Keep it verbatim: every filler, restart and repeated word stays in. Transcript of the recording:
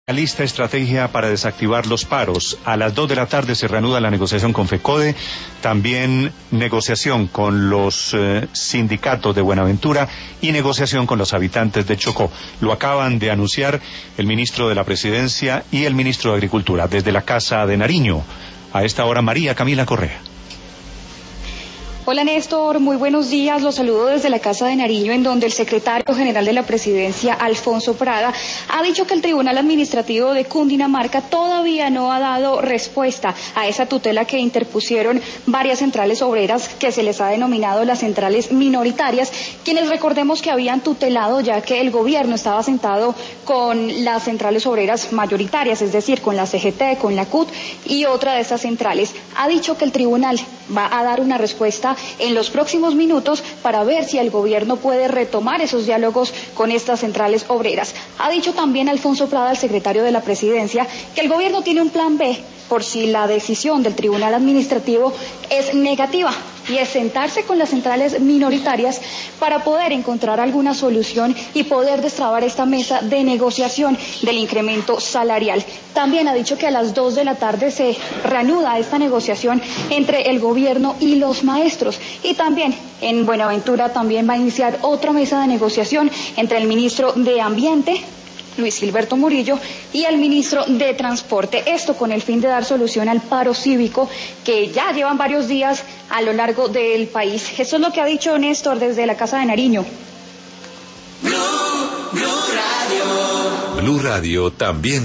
Lista estrategia para desactivar los paros. A las dos de la tarde se reanuda la negociación con FECODE, también negociación con los eh, sindicatos de Buenaventura y negociación con los habitantes de Chocó. Lo acaban de anunciar el ministro de la Presidencia y el ministro de Agricultura desde la Casa de Nariño. A esta hora, María Camila Correa. Hola Néstor, muy buenos días. Los saludo desde la Casa de Nariño, en donde el secretario general de la Presidencia, Alfonso Prada, ha dicho que el Tribunal Administrativo de Cundinamarca todavía no ha dado respuesta a esa tutela que interpusieron varias centrales obreras que se les ha denominado las centrales minoritarias, quienes recordemos que habían tutelado ya que el gobierno estaba sentado con las centrales obreras mayoritarias, es decir, con la C G T, con la C U T y otra de estas centrales. Ha dicho que el tribunal va a dar una respuesta en los próximos minutos para ver si el gobierno puede retomar esos diálogos con estas centrales obreras. Ha dicho también Alfonso Prada, el secretario de la Presidencia, que el gobierno tiene un plan B por si la decisión del Tribunal Administrativo es negativa, y es sentarse con las centrales minoritarias para poder encontrar alguna solución y poder destrabar esta mesa de negociación del incremento salarial. También ha dicho que a las dos de la tarde se reanuda esta negociación entre el gobierno y los maestros, y también en Buenaventura también va a iniciar otra mesa de negociación entre el ministro de Ambiente, Luis Gilberto Murillo, y el ministro de Transporte, esto con el fin de dar solución al paro cívico que ya llevan varios días a lo largo del país. Eso es lo que ha dicho Néstor desde la Casa de Nariño. Blue, Blue Radio. Blue Radio también